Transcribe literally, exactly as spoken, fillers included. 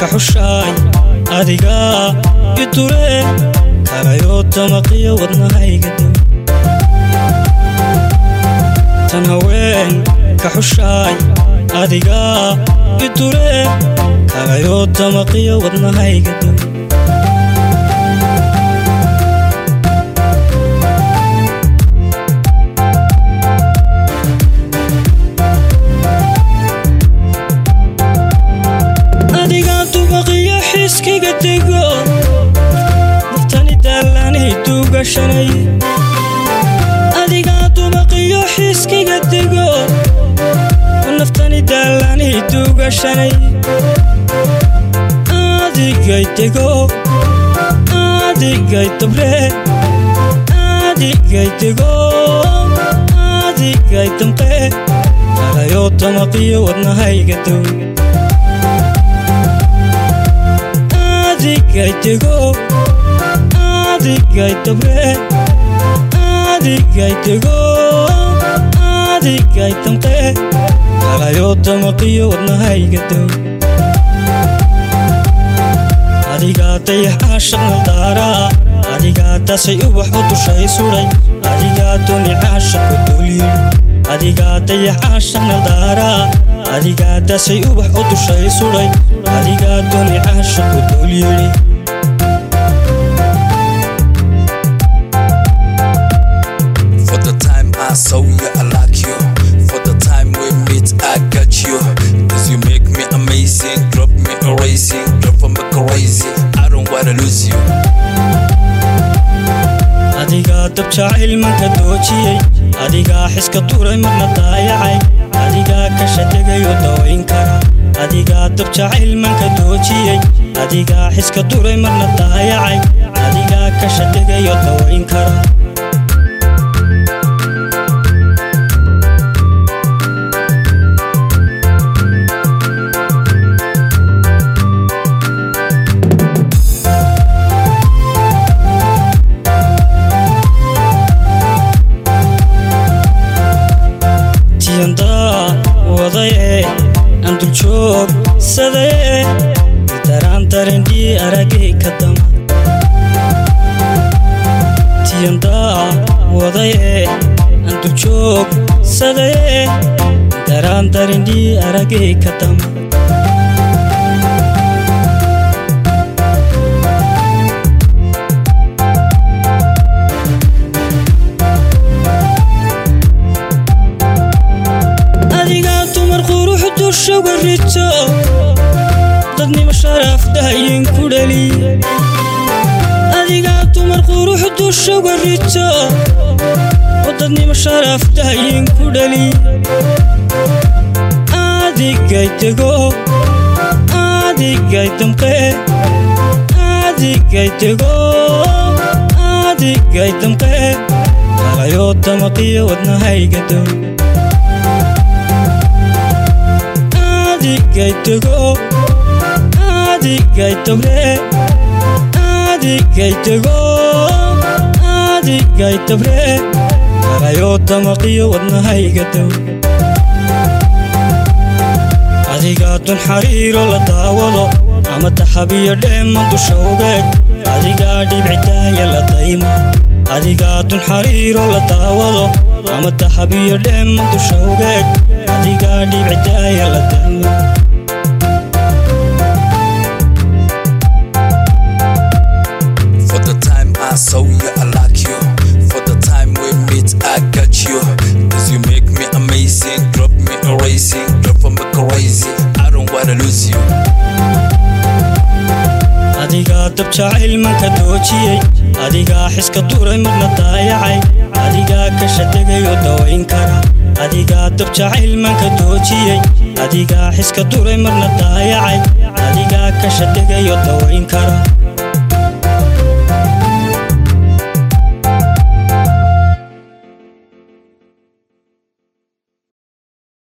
كحشاي أديقا يدوري كرايو دمقيا ودنهاي قدم تنهوين كحشاي أديقا يدوري كرايو دمقيا ودنهاي قدم حسكي قدقو نفتني دلاني دوغا شني أديقاتو بقيو حسكي قدقو نفتني دلاني دوغا شني أديقايتقو أديقايتو بري أديقايتقو أديقايتو مقي كرايو تمقيو ودنهاي قدو Adigaytego, adigayto bre, adigaytego, adigayto mqe, kalayo tamaqiyo wadnahay gato. Adigatay ashaq naldara, adigata say ubax udushay suray, adigatuni ashaq udulil, adigatay ashaq naldara, adigata say ubax udushay suray, adigatuni ashaq udulil. So yeah, I like you. For the time we meet, I got you. Cause you make me amazing. Drop me erasing. Drop me crazy. I don't wanna lose you. Adiga tabcha ilman ka doojiyay. Adiga xiska tuuray marna daayacay. Adiga ka shaqeeyo dawayn kara. Adiga tabcha ilman ka doojiyay. Adiga xiska tuuray marna daayacay. Adiga ka shaqeeyo dawayn kara. Andul chog sadaye taran tarendi arage kadam tiyanda wadaye andul chog sadaye taran tarendi arage kadam sugar richo dadni masharaf dayin kudali adiga tumar quruux du sugar richo dadni masharaf dayin kudali adigaytego adigaytamqe adigaytego adigaytamqe kalayo tamaqiyo wadnahay gado Adigaytego, adigayto bre, adigaytego, adigayto bre, karayo tamaqiyo wadnahay gato. Adigatun xariiro la daawado, ama taxabiyo dheeman dusha ugeeg, adiga dhibcitaaya la daymo. Adigatun xariiro la daawado, ama taxabiyo dheeman dusha ugeeg, adiga dhibcitaaya la daymo. So yeah, I like you. For the time we meet, I got you. Cause you make me amazing. Drop me erasing. Drop me crazy. I don't wanna lose you. Adiga tabcha ilman ka doojiyay. Adiga xiska tuuray marna daayacay. Adiga ka shaqeeyo dawayn kara. Adiga tabcha ilman ka doojiyay. Adiga xiska tuuray marna daayacay. Adiga ka shaqeeyo dawayn kara.